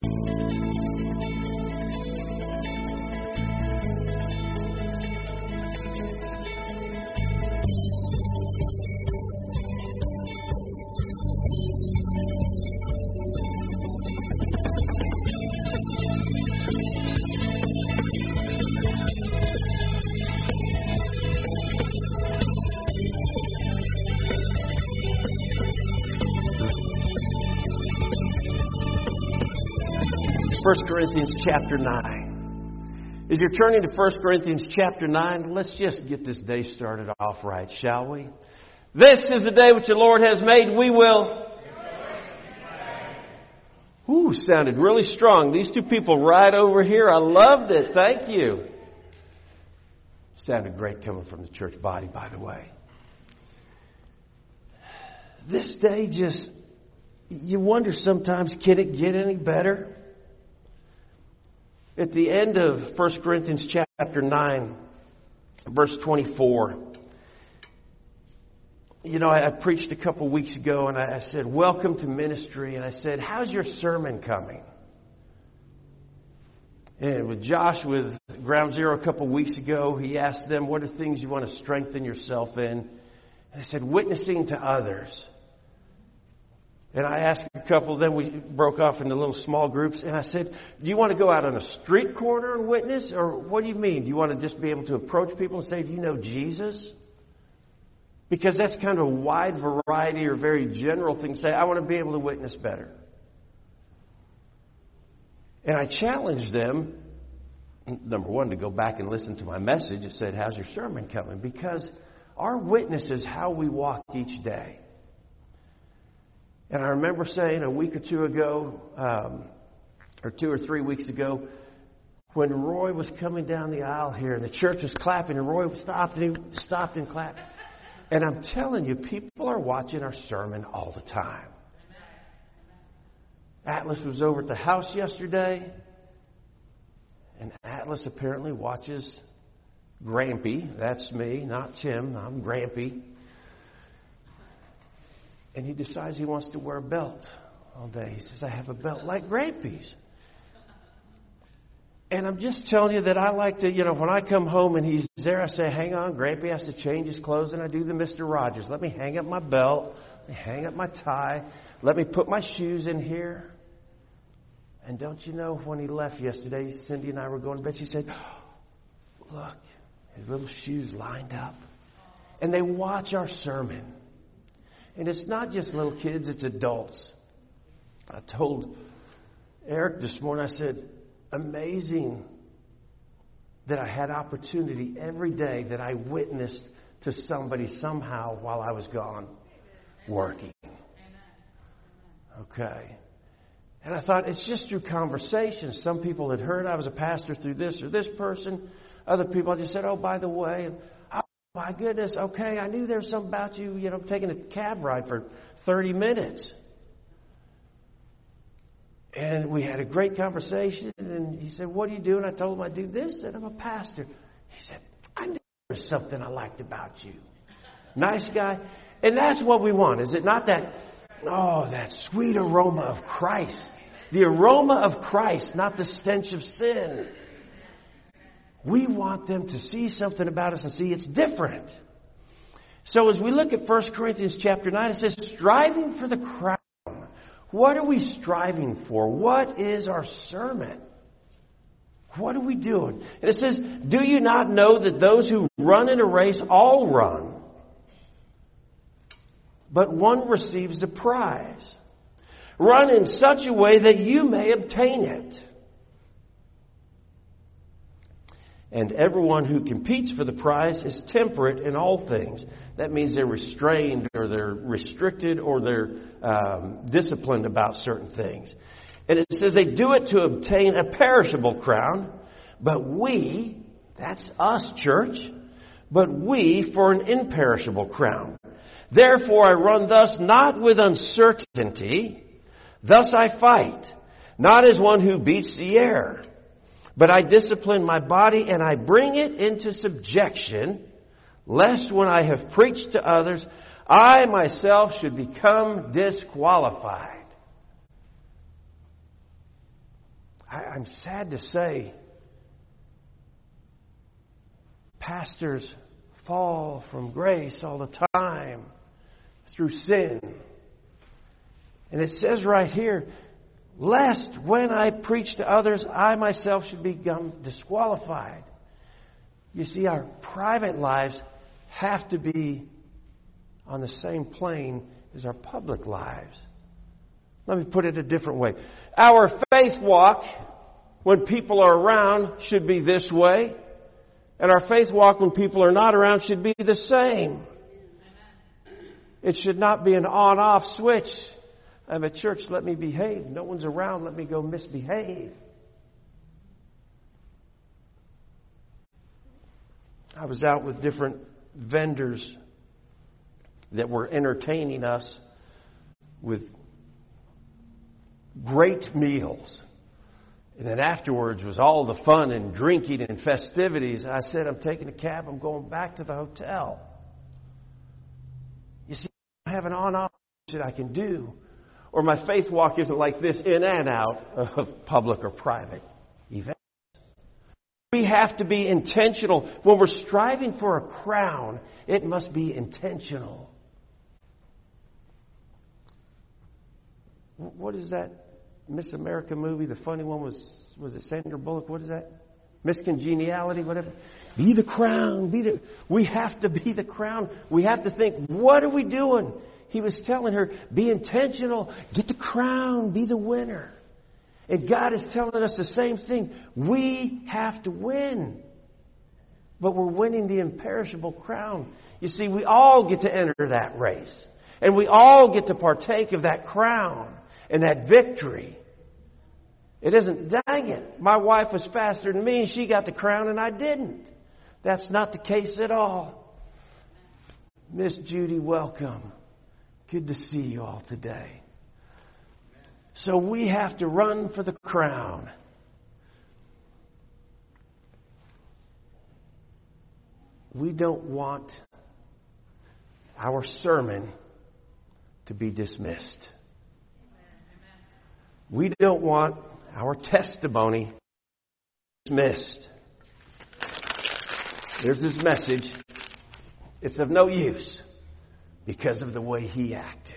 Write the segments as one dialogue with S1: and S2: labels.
S1: First Corinthians chapter 9. As you're turning to 1 Corinthians chapter 9, let's just get this day started off right, shall we? This is the day which the Lord has made. We will. Ooh, sounded really strong. These two people right over here. I loved it. Thank you. Sounded great coming from the church body, by the way. This day just, you wonder sometimes, can it get any better? At the end of 1 Corinthians chapter 9, verse 24, I preached a couple weeks ago and I said, welcome to ministry. And I said, how's your sermon coming? And with Josh with Ground Zero a couple weeks ago, he asked them, what are things you want to strengthen yourself in? And I said, witnessing to others. And I asked a couple, then we broke off into little small groups, and I said, do you want to go out on a street corner and witness? Or what do you mean? Do you want to just be able to approach people and say, do you know Jesus? Because that's kind of a wide variety or very general thing to say, I want to be able to witness better. And I challenged them, number one, to go back and listen to my message. It said, how's your sermon coming? Because our witness is how we walk each day. And I remember saying a week or two ago, or 2 or 3 weeks ago, when Roy was coming down the aisle here, and the church was clapping, and Roy stopped and clapped. And I'm telling you, people are watching our sermon all the time. Atlas was over at the house yesterday, and Atlas apparently watches Grampy. That's me, not Tim. I'm Grampy. And he decides he wants to wear a belt all day. He says, I have a belt like Grampy's. And I'm just telling you that I like to, when I come home and he's there, I say, hang on, Grampy has to change his clothes. And I do the Mr. Rogers. Let me hang up my belt. Let me hang up my tie. Let me put my shoes in here. And don't you know, when he left yesterday, Cindy and I were going to bed, she said, look, his little shoes lined up. And they watch our sermon. And it's not just little kids, it's adults. I told Eric this morning, I said, amazing that I had opportunity every day that I witnessed to somebody somehow while I was gone working. Okay. And I thought, it's just through conversation. Some people had heard I was a pastor through this or this person. Other people just said, oh, by the way, my goodness, okay, I knew there was something about you, taking a cab ride for 30 minutes. And we had a great conversation, and he said, what do you do? And I told him I do this, and I'm a pastor. He said, I knew there was something I liked about you. Nice guy. And that's what we want, is it not that, that sweet aroma of Christ. The aroma of Christ, not the stench of sin. We want them to see something about us and see it's different. So as we look at 1 Corinthians chapter 9, it says, striving for the crown. What are we striving for? What is our sermon? What are we doing? And it says, do you not know that those who run in a race all run, but one receives the prize? Run in such a way that you may obtain it. And everyone who competes for the prize is temperate in all things. That means they're restrained or they're restricted or they're disciplined about certain things. And it says they do it to obtain a perishable crown, but we, that's us, church, but we for an imperishable crown. Therefore I run thus, not with uncertainty. Thus I fight, not as one who beats the air. But I discipline my body and I bring it into subjection, lest when I have preached to others, I myself should become disqualified. I'm sad to say, pastors fall from grace all the time through sin. And it says right here, lest when I preach to others, I myself should become disqualified. You see, our private lives have to be on the same plane as our public lives. Let me put it a different way. Our faith walk, when people are around, should be this way. And our faith walk, when people are not around, should be the same. It should not be an on-off switch. I'm at church, let me behave. No one's around, let me go misbehave. I was out with different vendors that were entertaining us with great meals. And then afterwards was all the fun and drinking and festivities. I said, I'm taking a cab, I'm going back to the hotel. You see, I have an on-off that I can do. Or my faith walk isn't like this in and out of public or private events. We have to be intentional. When we're striving for a crown, it must be intentional. What is that Miss America movie? The funny one was it Sandra Bullock? What is that? Miss Congeniality, whatever. Be the crown. We have to be the crown. We have to think, what are we doing? He was telling her, be intentional. Get the crown. Be the winner. And God is telling us the same thing. We have to win. But we're winning the imperishable crown. You see, we all get to enter that race. And we all get to partake of that crown and that victory. It isn't, dang it, my wife was faster than me and she got the crown and I didn't. That's not the case at all. Miss Judy, welcome. Good to see you all today. So we have to run for the crown. We don't want our sermon to be dismissed. We don't want our testimony dismissed. There's his message. It's of no use because of the way he acted.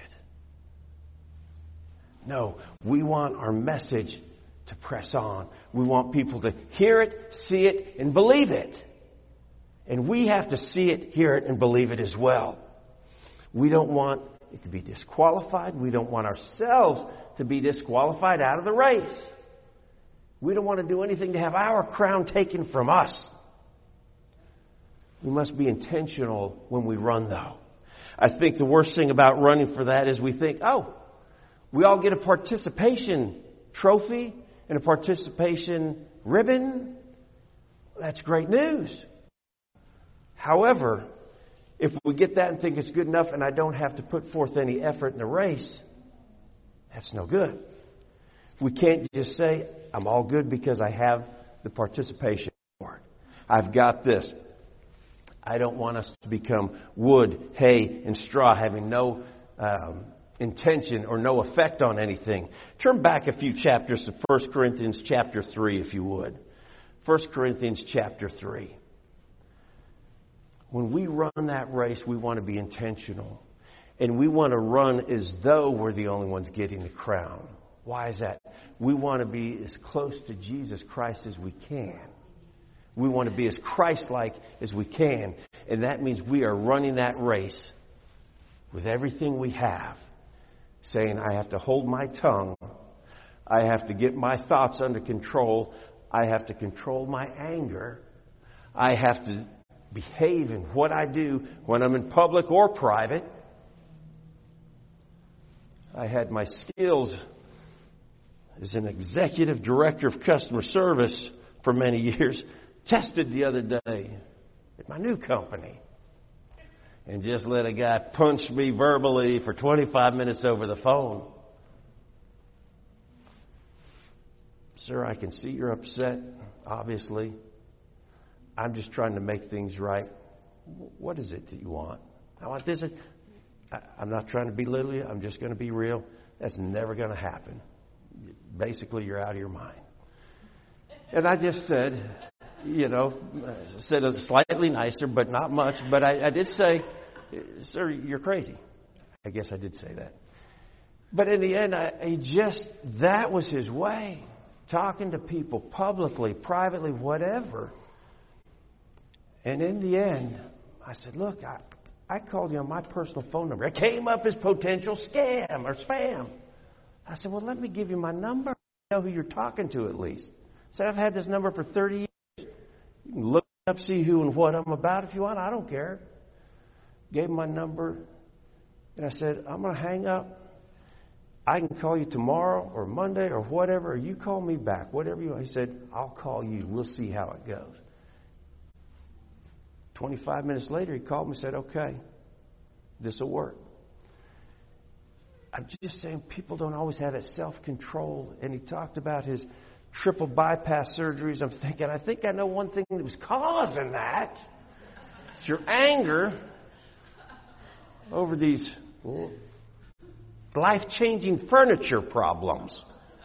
S1: No, we want our message to press on. We want people to hear it, see it, and believe it. And we have to see it, hear it, and believe it as well. We don't want it to be disqualified. We don't want ourselves to be disqualified out of the race. We don't want to do anything to have our crown taken from us. We must be intentional when we run, though. I think the worst thing about running for that is we think, we all get a participation trophy and a participation ribbon. That's great news. However, if we get that and think it's good enough and I don't have to put forth any effort in the race, that's no good. We can't just say, I'm all good because I have the participation award. I've got this. I don't want us to become wood, hay, and straw, having no intention or no effect on anything. Turn back a few chapters to 1 Corinthians chapter 3, if you would. 1 Corinthians chapter 3. When we run that race, we want to be intentional. And we want to run as though we're the only ones getting the crown. Why is that? We want to be as close to Jesus Christ as we can. We want to be as Christ-like as we can. And that means we are running that race with everything we have. Saying, I have to hold my tongue. I have to get my thoughts under control. I have to control my anger. I have to behave in what I do when I'm in public or private. I had my skills as an executive director of customer service for many years tested the other day at my new company. And just let a guy punch me verbally for 25 minutes over the phone. Sir, I can see you're upset, obviously. I'm just trying to make things right. What is it that you want? I want this. I'm not trying to belittle you. I'm just going to be real. That's never going to happen. Basically, you're out of your mind. And I just said, said it slightly nicer, but not much. But I did say, sir, you're crazy. I guess I did say that. But in the end, that was his way. Talking to people publicly, privately, whatever. And in the end, I said, look, I called you on my personal phone number. It came up as potential scam or spam. I said, well, let me give you my number. I know who you're talking to at least. I said, I've had this number for 30 years. You can look up, see who and what I'm about if you want. I don't care. Gave him my number. And I said, I'm going to hang up. I can call you tomorrow or Monday or whatever, or you call me back, whatever you want. He said, I'll call you. We'll see how it goes. 25 minutes later, he called me and said, okay, this will work. I'm just saying people don't always have that self-control. And he talked about his triple bypass surgeries. I'm thinking, I think I know one thing that was causing that. It's your anger over these life-changing furniture problems.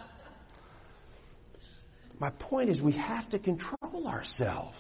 S1: My point is we have to control ourselves.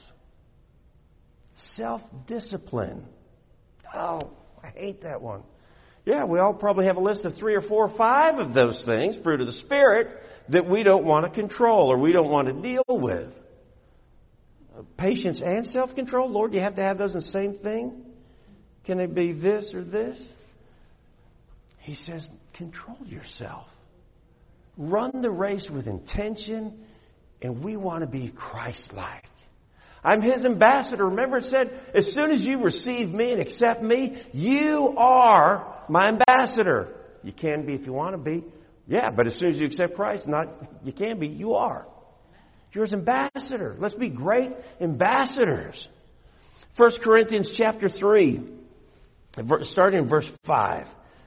S1: Self-discipline. Oh, I hate that one. Yeah, we all probably have a list of 3 or 4 or 5 of those things, fruit of the Spirit, that we don't want to control or we don't want to deal with. Patience and self-control. Lord, do you have to have those in the same thing? Can they be this or this? He says, control yourself. Run the race with intention, and we want to be Christ-like. I'm His ambassador. Remember it said, as soon as you receive me and accept me, you are my ambassador. You can be if you want to be. Yeah, but as soon as you accept Christ, you can be, you are. You're His ambassador. Let's be great ambassadors. 1 Corinthians chapter 3, starting in verse 5.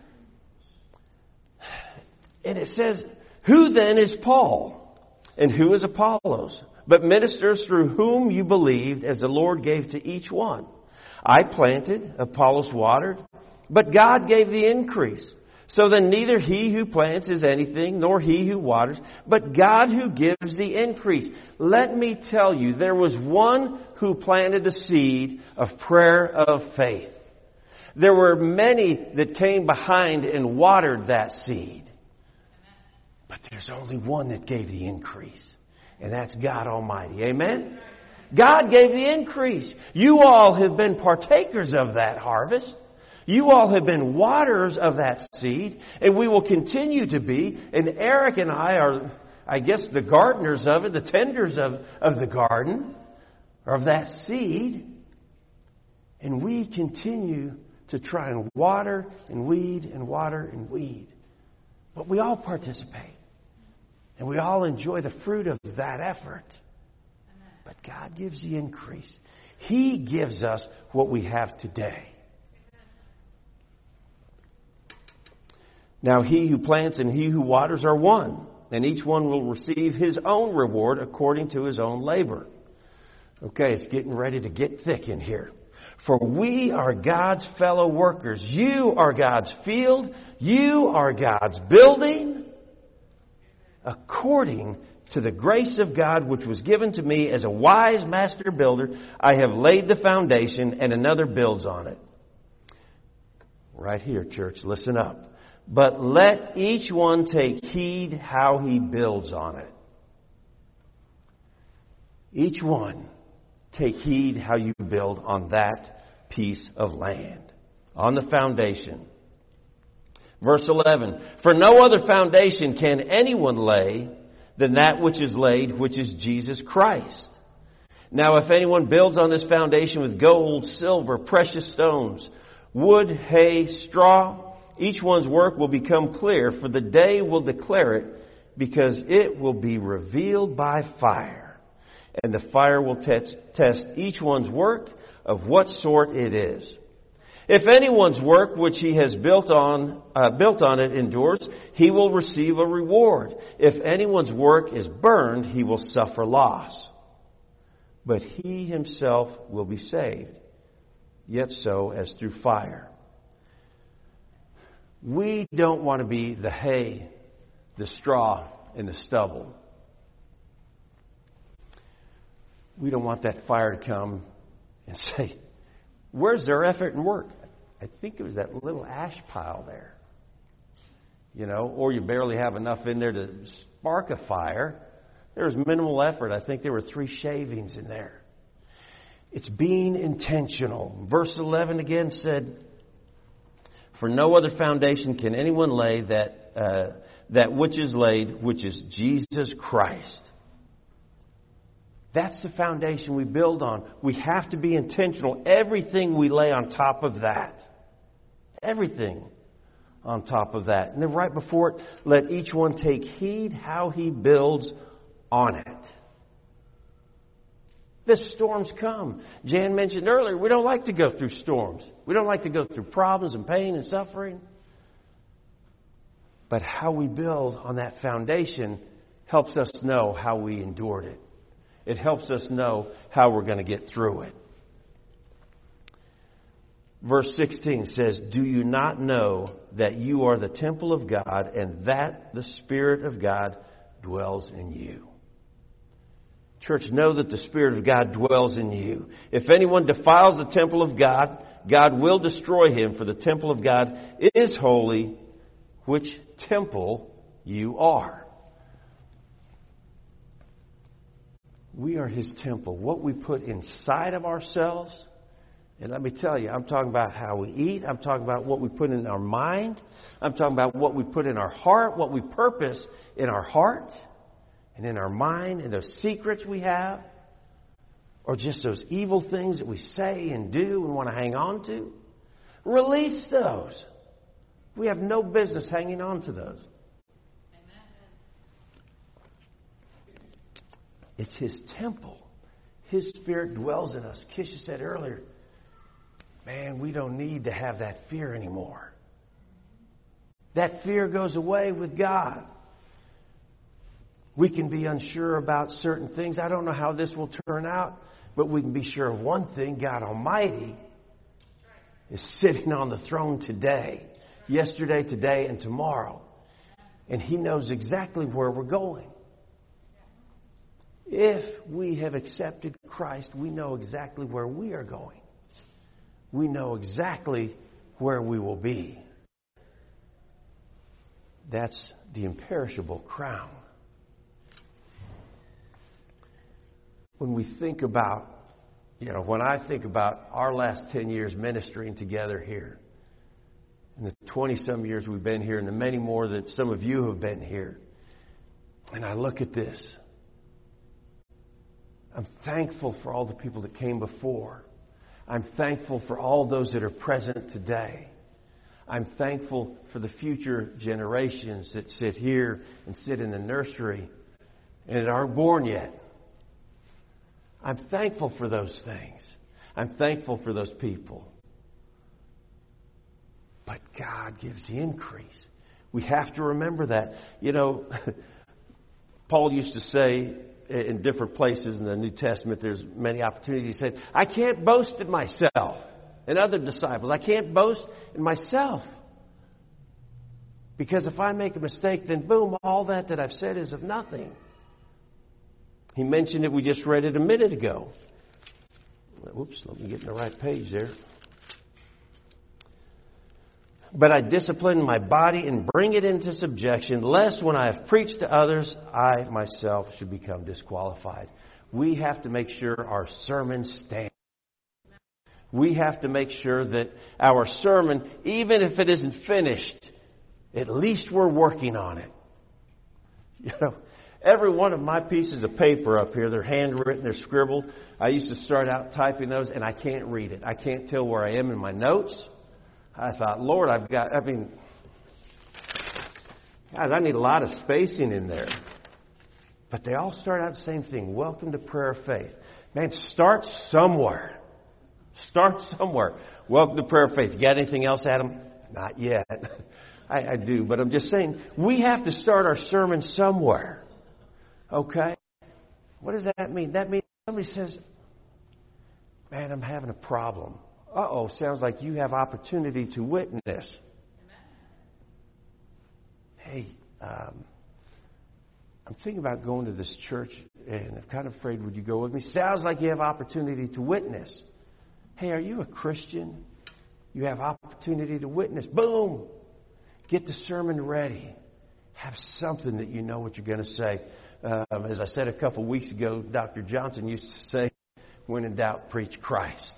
S1: And it says, who then is Paul? And who is Apollos? But ministers through whom you believed, as the Lord gave to each one. I planted, Apollos watered, but God gave the increase. So then neither he who plants is anything, nor he who waters, but God who gives the increase. Let me tell you, there was one who planted a seed of prayer of faith. There were many that came behind and watered that seed. But there's only one that gave the increase. And that's God Almighty. Amen? God gave the increase. You all have been partakers of that harvest. You all have been waterers of that seed. And we will continue to be. And Eric and I are, I guess, the gardeners of it, the tenders of the garden, or of that seed. And we continue to try and water and weed and water and weed. But we all participate. And we all enjoy the fruit of that effort. But God gives the increase. He gives us what we have today. Now he who plants and he who waters are one, and each one will receive his own reward according to his own labor. Okay, it's getting ready to get thick in here. For we are God's fellow workers. You are God's field. You are God's building. According to the grace of God which was given to me as a wise master builder, I have laid the foundation and another builds on it. Right here, church, listen up. But let each one take heed how he builds on it. Each one take heed how you build on that piece of land, on the foundation. Verse 11, for no other foundation can anyone lay than that which is laid, which is Jesus Christ. Now if anyone builds on this foundation with gold, silver, precious stones, wood, hay, straw, each one's work will become clear, for the day will declare it, because it will be revealed by fire. And the fire will test each one's work of what sort it is. If anyone's work which he has built on it endures, he will receive a reward. If anyone's work is burned, he will suffer loss. But he himself will be saved, yet so as through fire. We don't want to be the hay, the straw, and the stubble. We don't want that fire to come and say, where's their effort and work? I think it was that little ash pile there. Or you barely have enough in there to spark a fire. There was minimal effort. I think there were 3 shavings in there. It's being intentional. Verse 11 again said, for no other foundation can anyone lay that which is laid, which is Jesus Christ. That's the foundation we build on. We have to be intentional. Everything we lay on top of that. Everything on top of that. And then right before it, let each one take heed how he builds on it. The storms come. Jan mentioned earlier, we don't like to go through storms. We don't like to go through problems and pain and suffering. But how we build on that foundation helps us know how we endured it. It helps us know how we're going to get through it. Verse 16 says, do you not know that you are the temple of God and that the Spirit of God dwells in you? Church, know that the Spirit of God dwells in you. If anyone defiles the temple of God, God will destroy him, for the temple of God is holy, which temple you are. We are His temple. What we put inside of ourselves, and let me tell you, I'm talking about how we eat. I'm talking about what we put in our mind. I'm talking about what we put in our heart, what we purpose in our heart and in our mind, and those secrets we have, or just those evil things that we say and do and want to hang on to. Release those. We have no business hanging on to those. It's His temple. His Spirit dwells in us. Kisha said earlier, man, we don't need to have that fear anymore. That fear goes away with God. We can be unsure about certain things. I don't know how this will turn out, but we can be sure of one thing. God Almighty is sitting on the throne today, yesterday, today, and tomorrow. And He knows exactly where we're going. If we have accepted Christ, we know exactly where we are going. We know exactly where we will be. That's the imperishable crown. When we think about, when I think about our last 10 years ministering together here, and the 20-some years we've been here, and the many more that some of you have been here, and I look at this, I'm thankful for all the people that came before. I'm thankful for all those that are present today. I'm thankful for the future generations that sit here and sit in the nursery and that aren't born yet. I'm thankful for those things. I'm thankful for those people. But God gives the increase. We have to remember that. Paul used to say in different places in the New Testament, there's many opportunities. He said, I can't boast in myself. And other disciples, I can't boast in myself. Because if I make a mistake, then boom, all that I've said is of nothing. He mentioned it, we just read it a minute ago. Oops, let me get in the right page there. But I discipline my body and bring it into subjection, lest when I have preached to others, I myself should become disqualified. We have to make sure our sermons stand. We have to make sure that our sermon, even if it isn't finished, at least we're working on it. Every one of my pieces of paper up here, they're handwritten, they're scribbled. I used to start out typing those, and I can't read it. I can't tell where I am in my notes. I thought, Lord, guys, I need a lot of spacing in there. But they all start out the same thing. Welcome to Prayer of Faith. Man, start somewhere. Start somewhere. Welcome to Prayer of Faith. You got anything else, Adam? Not yet. I do, but I'm just saying, we have to start our sermon somewhere. Okay? What does that mean? That means somebody says, man, I'm having a problem. Uh-oh, sounds like you have opportunity to witness. Hey, I'm thinking about going to this church and I'm kind of afraid, would you go with me? Sounds like you have opportunity to witness. Hey, are you a Christian? You have opportunity to witness. Boom! Get the sermon ready. Have something that you know what you're going to say. As I said a couple weeks ago, Dr. Johnson used to say, when in doubt, preach Christ.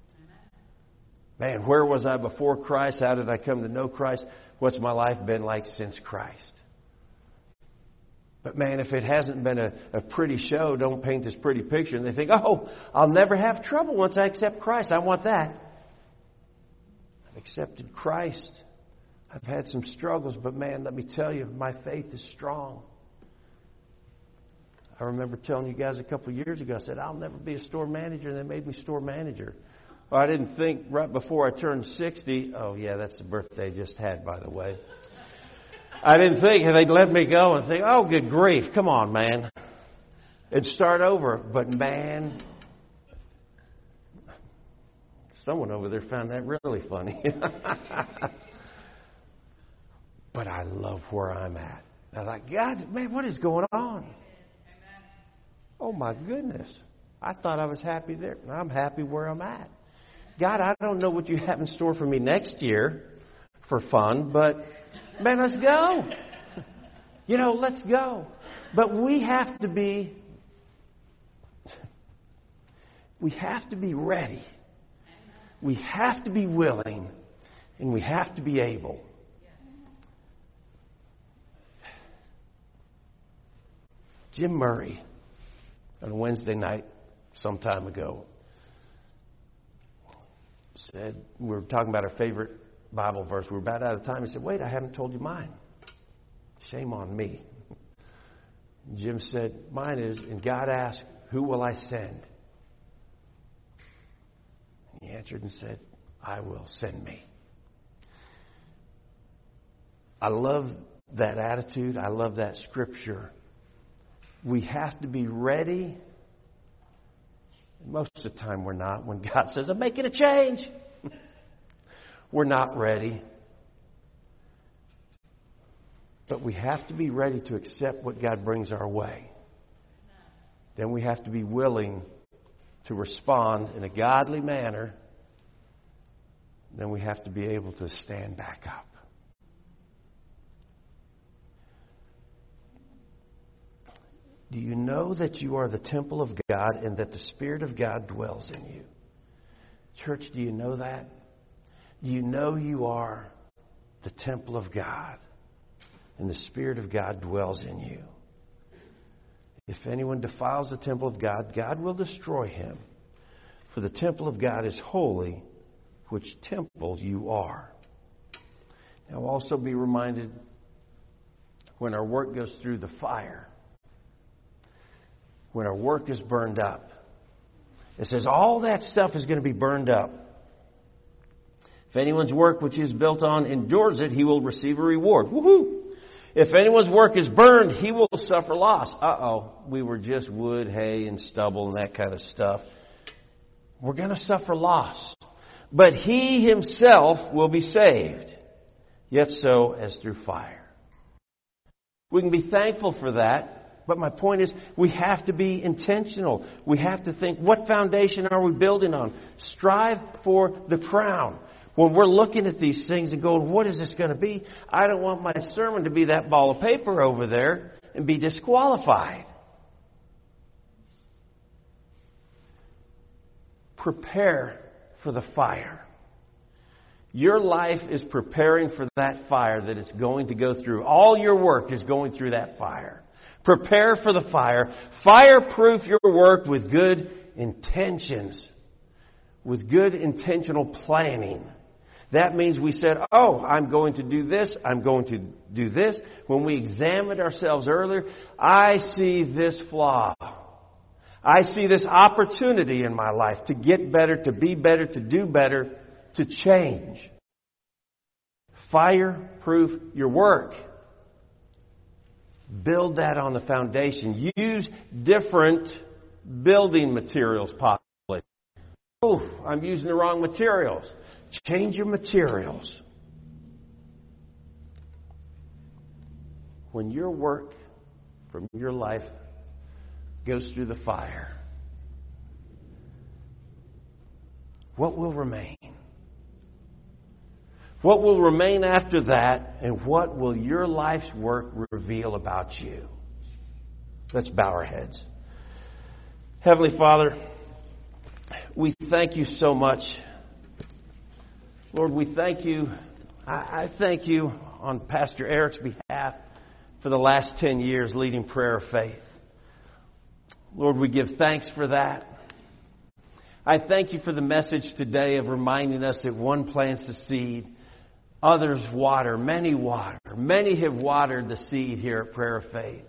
S1: Man, where was I before Christ? How did I come to know Christ? What's my life been like since Christ? But man, if it hasn't been a pretty show, don't paint this pretty picture. And they think, oh, I'll never have trouble once I accept Christ. I want that. I've accepted Christ. I've had some struggles, but man, let me tell you, my faith is strong. I remember telling you guys a couple of years ago, I said, I'll never be a store manager, and they made me store manager. Well, I didn't think right before I turned 60, oh yeah, that's the birthday I just had, by the way. I didn't think they'd let me go and think, oh, good grief, come on, man. And start over. But man, someone over there found that really funny. But I love where I'm at. I was like, God, man, what is going on? Oh, my goodness. I thought I was happy there. I'm happy where I'm at. God, I don't know what you have in store for me next year for fun, but, man, let's go. Let's go. But we have to be ready. We have to be willing, and we have to be able. Jim Murray, on a Wednesday night some time ago, said, we were talking about our favorite Bible verse. We were about out of time. He said, wait, I haven't told you mine. Shame on me. Jim said, mine is, and God asked, who will I send? He answered and said, I will, send me. I love that attitude. I love that scripture. We have to be ready. Most of the time we're not. When God says, I'm making a change, we're not ready. But we have to be ready to accept what God brings our way. Then we have to be willing to respond in a godly manner. Then we have to be able to stand back up. Do you know that you are the temple of God and that the Spirit of God dwells in you? Church, do you know that? Do you know you are the temple of God and the Spirit of God dwells in you? If anyone defiles the temple of God, God will destroy him. For the temple of God is holy, which temple you are. Now also be reminded, when our work goes through the fire, when our work is burned up, it says all that stuff is going to be burned up. If anyone's work which he is built on endures it, he will receive a reward. Woohoo! If anyone's work is burned, he will suffer loss. We were just wood, hay, and stubble and that kind of stuff. We're going to suffer loss. But he himself will be saved, yet so as through fire. We can be thankful for that. But my point is, we have to be intentional. We have to think, what foundation are we building on? Strive for the crown. When we're looking at these things and going, what is this going to be? I don't want my sermon to be that ball of paper over there and be disqualified. Prepare for the fire. Your life is preparing for that fire that it's going to go through. All your work is going through that fire. Prepare for the fire. Fireproof your work with good intentions. With good intentional planning. That means we said, I'm going to do this. I'm going to do this. When we examined ourselves earlier, I see this flaw. I see this opportunity in my life to get better, to be better, to do better, to change. Fireproof your work. Build that on the foundation. Use different building materials possibly. I'm using the wrong materials. Change your materials. When your work from your life goes through the fire, what will remain? What will remain after that, and what will your life's work reveal about you? Let's bow our heads. Heavenly Father, we thank you so much. Lord, we thank you. I thank you on Pastor Eric's behalf for the last 10 years leading Prayer of Faith. Lord, we give thanks for that. I thank you for the message today of reminding us that one plants the seed, others water, many water. Many have watered the seed here at Prayer of Faith.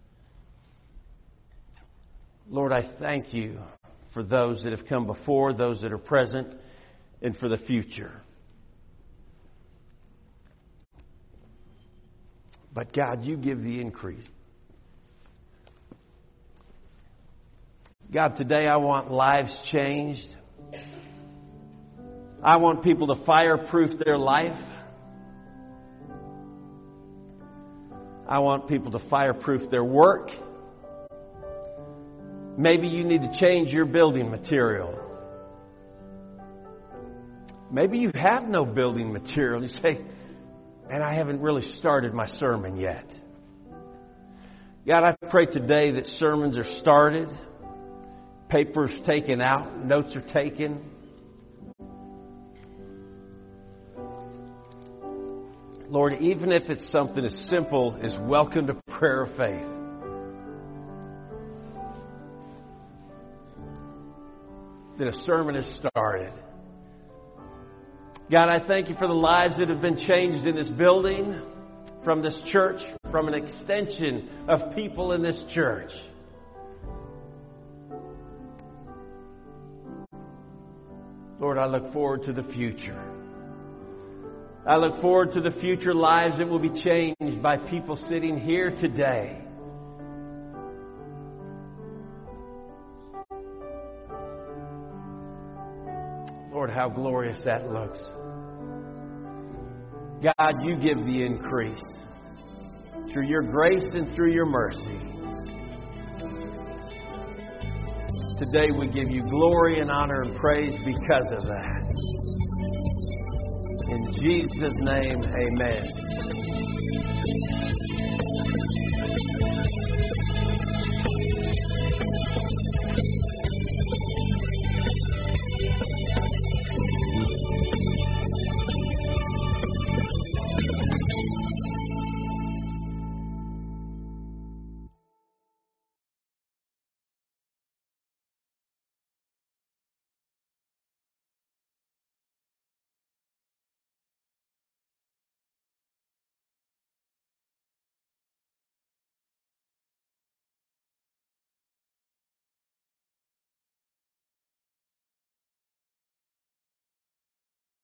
S1: Lord, I thank you for those that have come before, those that are present, and for the future. But God, you give the increase. God, today I want lives changed. I want people to fireproof their life. I want people to fireproof their work. Maybe you need to change your building material. Maybe you have no building material. You say, and I haven't really started my sermon yet. God, I pray today that sermons are started, papers taken out, notes are taken. Lord, even if it's something as simple as welcome to Prayer of Faith. That a sermon has started. God, I thank you for the lives that have been changed in this building, from this church, from an extension of people in this church. Lord, I look forward to the future. I look forward to the future lives that will be changed by people sitting here today. Lord, how glorious that looks. God, you give the increase through your grace and through your mercy. Today we give you glory and honor and praise because of that. In Jesus' name, amen.